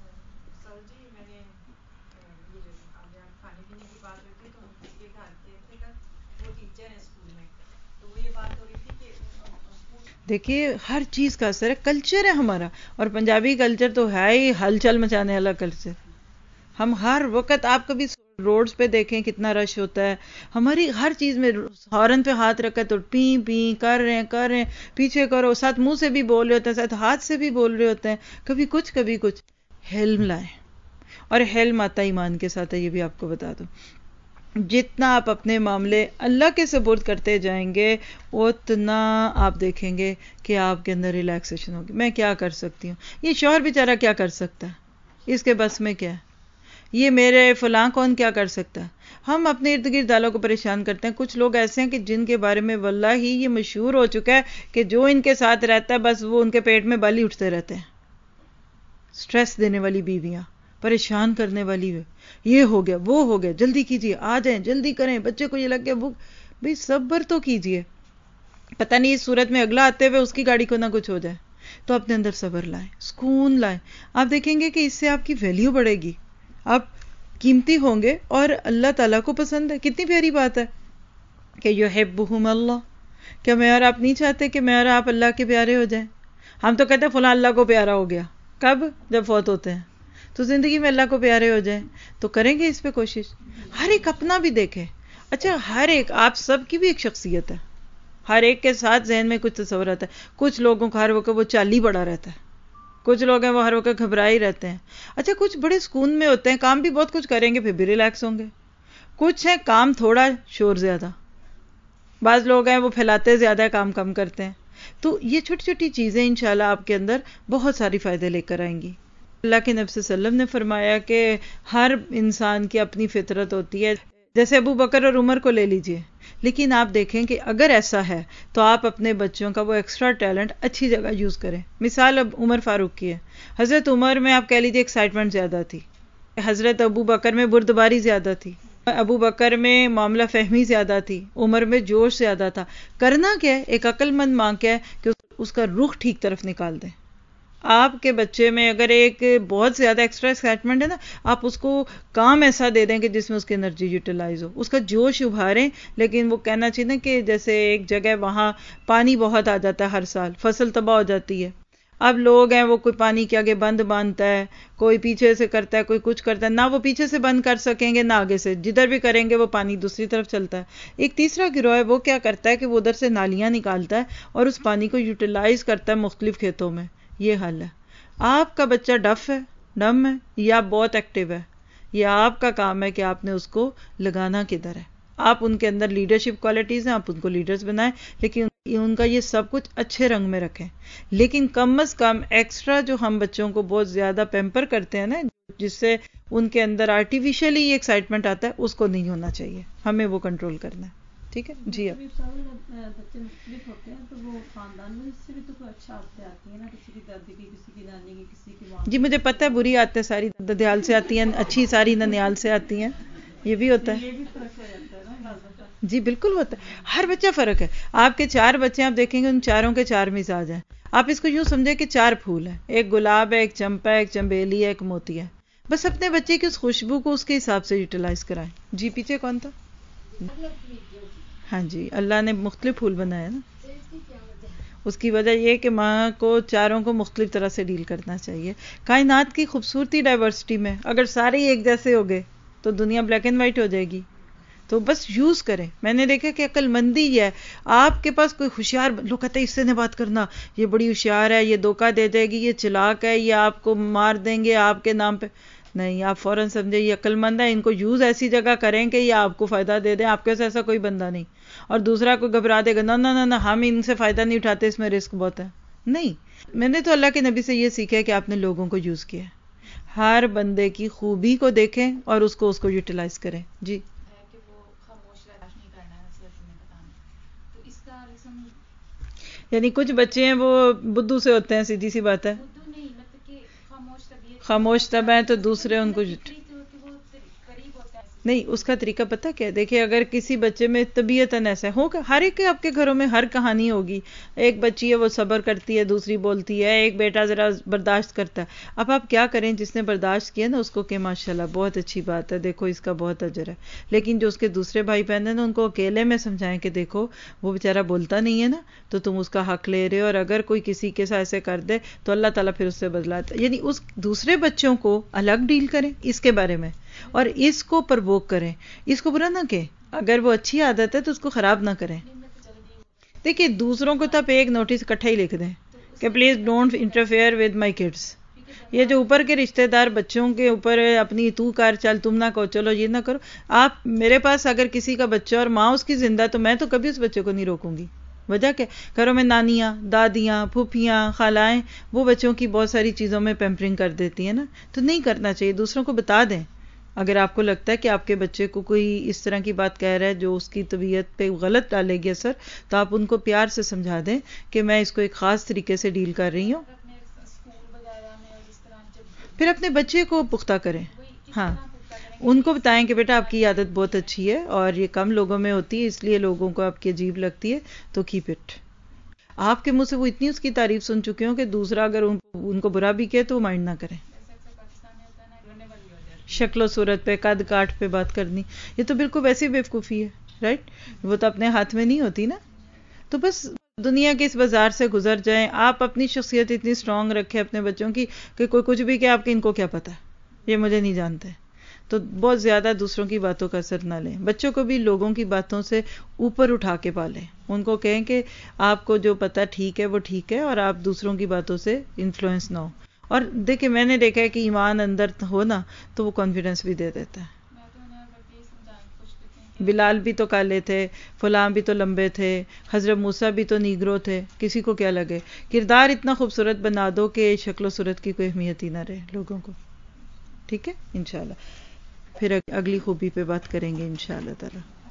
دیکھیے ہر چیز کا اثر ہے، کلچر ہے ہمارا، اور پنجابی کلچر تو ہے ہی ہلچل مچانے والا کلچر. ہم ہر وقت، آپ کبھی روڈز پہ دیکھیں کتنا رش ہوتا ہے، ہماری ہر چیز میں ہارن پہ ہاتھ رکھا تو پی پی کر رہے ہیں کر رہے ہیں، پیچھے کرو، ساتھ منہ سے بھی بول رہے ہوتے ہیں، ساتھ ہاتھ سے بھی بول رہے ہوتے ہیں، کبھی کچھ کبھی کچھ. حلم لائیں. اور حلم آتا ایمان کے ساتھ ہے، یہ بھی آپ کو بتا دوں. جتنا آپ اپنے معاملے اللہ کے سپرد کرتے جائیں گے اتنا آپ دیکھیں گے کہ آپ کے اندر ریلیکسیشن ہوگی. میں کیا کر سکتی ہوں، یہ شوہر بیچارہ کیا کر سکتا ہے، اس کے بس میں کیا ہے، یہ میرے فلاں کون کیا کر سکتا ہے. ہم اپنے ارد گرد والوں کو پریشان کرتے ہیں. کچھ لوگ ایسے ہیں کہ جن کے بارے میں واللہ ہی یہ مشہور ہو چکا ہے کہ جو ان کے ساتھ رہتا ہے بس وہ ان کے پیٹ میں بال ہی اٹھتے رہتے ہیں. سٹریس دینے والی بیویاں، پریشان کرنے والی، یہ ہو گیا وہ ہو گیا، جلدی کیجیے آ جائیں، جلدی کریں، بچے کو یہ لگ گیا بھوک. بھئی صبر تو کیجیے، پتہ نہیں اس صورت میں اگلا آتے ہوئے اس کی گاڑی کو نہ کچھ ہو جائے. تو اپنے اندر صبر لائیں، سکون لائیں. آپ دیکھیں گے کہ اس سے آپ کی ویلیو بڑھے گی، آپ قیمتی ہوں گے اور اللہ تعالیٰ کو پسند ہے. کتنی پیاری بات ہے کہ یحبہم اللہ. کیا میں اور آپ نہیں چاہتے کہ میں اور آپ اللہ کے پیارے ہو جائیں؟ ہم تو کہتے ہیں فلاں اللہ کو پیارا ہو گیا. کب؟ جب فوت ہوتے ہیں. تو زندگی میں اللہ کو پیارے ہو جائیں تو کریں گے اس پہ کوشش. ہر ایک اپنا بھی دیکھیں. اچھا ہر ایک، آپ سب کی بھی ایک شخصیت ہے، ہر ایک کے ساتھ ذہن میں کچھ تصور رہتا ہے. کچھ لوگوں کا ہر وقت وہ چالی بڑا رہتا ہے، کچھ لوگ ہیں وہ ہر وقت گھبرائے رہتے ہیں. اچھا کچھ بڑے سکون میں ہوتے ہیں، کام بھی بہت کچھ کریں گے پھر بھی ریلیکس ہوں گے. کچھ ہیں کام تھوڑا شور زیادہ. بعض لوگ ہیں وہ پھیلاتے زیادہ کام کم کرتے ہیں. تو یہ چھوٹی چھوٹی چیزیں انشاءاللہ آپ کے اندر بہت ساری فائدے لے کر آئیں گی. اللہ کے نبی صلی اللہ علیہ وسلم نے فرمایا کہ ہر انسان کی اپنی فطرت ہوتی ہے. جیسے ابو بکر اور عمر کو لے لیجئے، لیکن آپ دیکھیں کہ اگر ایسا ہے تو آپ اپنے بچوں کا وہ ایکسٹرا ٹیلنٹ اچھی جگہ یوز کریں. مثال اب عمر فاروق کی ہے. حضرت عمر میں آپ کہہ لیجئے ایکسائٹمنٹ زیادہ تھی، حضرت ابو بکر میں بردباری زیادہ تھی، ابو بکر میں معاملہ فہمی زیادہ تھی، عمر میں جوش زیادہ تھا. کرنا کیا ہے، ایک عقل مند ماں کیا ہے کہ اس کا رخ ٹھیک طرف نکال دیں. آپ کے بچے میں اگر ایک بہت زیادہ ایکسٹرا ایکسائٹمنٹ ہے نا، آپ اس کو کام ایسا دے دیں کہ جس میں اس کی انرجی یوٹیلائز ہو، اس کا جوش ابھاریں. لیکن وہ کہنا چاہیے نا کہ جیسے ایک جگہ وہاں پانی بہت آ جاتا ہے ہر سال، فصل تباہ ہو جاتی ہے. اب لوگ ہیں وہ کوئی پانی کے آگے بند باندھتا ہے, کوئی پیچھے سے کرتا ہے, کوئی کچھ کرتا ہے, نہ وہ پیچھے سے بند کر سکیں گے نہ آگے سے, جدھر بھی کریں گے وہ پانی دوسری طرف چلتا ہے. ایک تیسرا گروہ ہے وہ کیا کرتا ہے کہ وہ ادھر سے نالیاں نکالتا ہے اور اس پانی کو یوٹیلائز کرتا ہے مختلف کھیتوں میں. یہ حل ہے. آپ کا بچہ ڈف ہے, ڈم ہے, یا بہت ایکٹیو ہے, یہ آپ کا کام ہے کہ آپ نے اس کو لگانا کدھر ہے. آپ ان کے اندر لیڈرشپ کوالٹیز ہیں, آپ ان کو لیڈرز بنائیں, لیکن ان کا یہ سب کچھ اچھے رنگ میں رکھیں. لیکن کم از کم ایکسٹرا جو ہم بچوں کو بہت زیادہ پیمپر کرتے ہیں نا, جس سے ان کے اندر آرٹیفیشلی یہ ایکسائٹمنٹ آتا ہے, اس کو نہیں ہونا چاہیے. ہمیں وہ کنٹرول کرنا ہے. ٹھیک ہے جی. اب بچے مختلف ہوتے ہیں تو وہ خاندان میں اس سے بھی تو کوئی اچھا عادتیں آتی ہیں نا, کسی کی دادی کی, کسی کی نانی کی, کسی کی ماں. جی مجھے پتہ ہے بری عادتیں ساری ددیال سے آتی ہیں, اچھی ساری ننیال سے آتی ہیں, یہ بھی ہوتا ہے. یہ بھی فرق ہو جاتا ہے نا. جی بالکل ہوتا ہے, ہر بچہ فرق ہے. آپ کے چار بچے آپ دیکھیں گے ان چاروں کے چار مزاج ہیں. آپ اس کو یوں سمجھیں کہ چار پھول ہیں, ایک گلاب ہے, ایک چمپا ہے, ایک چمبیلی ہے, ایک موتی ہے. بس اپنے بچے کی اس خوشبو کو اس کے حساب سے یوٹیلائز کرائیں. جی پیچھے کون تھا؟ ہاں جی, اللہ نے مختلف پھول بنائے نا. اس کی وجہ یہ کہ ماں کو چاروں کو مختلف طرح سے ڈیل کرنا چاہیے. کائنات کی خوبصورتی ڈائیورسٹی میں, اگر سارے ہی ایک جیسے ہو گئے تو دنیا بلیک اینڈ وائٹ ہو جائے گی. تو بس یوز کریں. میں نے دیکھا کہ عقل مندی ہے, آپ کے پاس کوئی ہوشیار لوگ کہتے ہیں اس سے نہ بات کرنا, یہ بڑی ہوشیار ہے, یہ دھوکہ دے دے گی, یہ چلاک ہے, یہ آپ کو مار دیں گے آپ کے نام پہ. نہیں, آپ فوراً سمجھے یہ عقل مند ہے, ان کو یوز ایسی جگہ کریں کہ یہ آپ کو فائدہ دے دیں. آپ کے پاس ایسا کوئی بندہ نہیں. اور دوسرا کوئی گھبرا دے گا, نہ نہ نہ ہم ان سے فائدہ نہیں اٹھاتے, اس میں رسک بہت ہے. نہیں, میں نے تو اللہ کے نبی سے یہ سیکھا ہے کہ آپ نے لوگوں کو یوز کیا. ہر بندے کی خوبی کو دیکھیں اور اس کو اس کو یوٹیلائز کریں. جی یعنی کچھ بچے ہیں وہ بدھو سے ہوتے ہیں, سیدھی سی بات ہے, خاموش طبع ہیں, تو دوسرے ان کو نہیں. اس کا طریقہ پتہ کیا ہے؟ دیکھیں اگر کسی بچے میں طبیعتاً ایسا ہوگا, ہر ایک کے آپ کے گھروں میں ہر کہانی ہوگی. ایک بچی ہے وہ صبر کرتی ہے, دوسری بولتی ہے, ایک بیٹا ذرا برداشت کرتا ہے. اب آپ کیا کریں, جس نے برداشت کیا نا اس کو کہ ماشاءاللہ بہت اچھی بات ہے, دیکھو اس کا بہت اجر ہے. لیکن جو اس کے دوسرے بھائی بہن ہیں نا, ان کو اکیلے میں سمجھائیں کہ دیکھو وہ بیچارہ بولتا نہیں ہے نا, تو تم اس کا حق لے رہے ہو, اور اگر کوئی کسی کے ساتھ ایسے کر دے تو اللہ تعالیٰ پھر اس سے بدلاتا ہے. یعنی اس دوسرے بچوں کو الگ ڈیل کریں اس کے بارے میں, اور اس کو پرووک کریں, اس کو برا نہ کہ, اگر وہ اچھی عادت ہے تو اس کو خراب نہ کریں. دیکھیں دوسروں کو تو آپ ایک نوٹس اکٹھا ہی لکھ دیں کہ please don't interfere with my kids. یہ جو اوپر کے رشتہ دار بچوں کے اوپر اپنی تو کر چل, تم نہ کہو, چلو یہ نہ کرو. آپ میرے پاس اگر کسی کا بچہ اور ماں اس کی زندہ, تو میں تو کبھی اس بچے کو نہیں روکوں گی. وجہ کہ گھروں میں نانیاں, دادیاں, پھوپھیاں, خالائیں وہ بچوں کی بہت ساری چیزوں میں پیمپرنگ کر دیتی ہیں نا, تو نہیں کرنا چاہیے. دوسروں کو بتا دیں. اگر آپ کو لگتا ہے کہ آپ کے بچے کو کوئی اس طرح کی بات کہہ رہا ہے جو اس کی طبیعت پہ غلط ڈالے گی اثر, تو آپ ان کو پیار سے سمجھا دیں کہ میں اس کو ایک خاص طریقے سے ڈیل کر رہی ہوں. پھر اپنے بچے کو پختہ کریں. ہاں, ان کو بتائیں کہ بیٹا آپ کی عادت بہت اچھی ہے اور یہ کم لوگوں میں ہوتی ہے, اس لیے لوگوں کو آپ کی عجیب لگتی ہے, تو کیپ اٹ. آپ کے منہ سے وہ اتنی اس کی تعریف سن چکے ہوں کہ دوسرا اگر ان کو برا بھی کہے تو وہ مائنڈ نہ کریں. شکل و صورت پہ, قد کاٹ پہ بات کرنی, یہ تو بالکل ویسی بیوقوفی ہے, رائٹ. وہ تو اپنے ہاتھ میں نہیں ہوتی نا. تو بس دنیا کے اس بازار سے گزر جائیں. آپ اپنی شخصیت اتنی سٹرونگ رکھیں اپنے بچوں کی کہ کوئی کچھ بھی کہ آپ کے ان کو کیا پتہ ہے, یہ مجھے نہیں جانتے. تو بہت زیادہ دوسروں کی باتوں کا اثر نہ لیں. بچوں کو بھی لوگوں کی باتوں سے اوپر اٹھا کے پالیں. ان کو کہیں کہ آپ کو جو پتہ ٹھیک ہے وہ ٹھیک ہے, اور آپ دوسروں کی باتوں سے انفلوئنس نہ ہو. اور دیکھیں میں نے دیکھا ہے کہ ایمان اندر ہو نا تو وہ کانفیڈنس بھی دے دیتا ہے. بلال بھی تو کالے تھے, فلاں بھی تو لمبے تھے, حضرت موسیٰ بھی تو نیگرو تھے, کسی کو کیا لگے. کردار اتنا خوبصورت بنا دو کہ شکل و صورت کی کوئی اہمیت ہی نہ رہے لوگوں کو. ٹھیک ہے انشاءاللہ. پھر اگلی خوبی پہ بات کریں گے انشاءاللہ تعالی.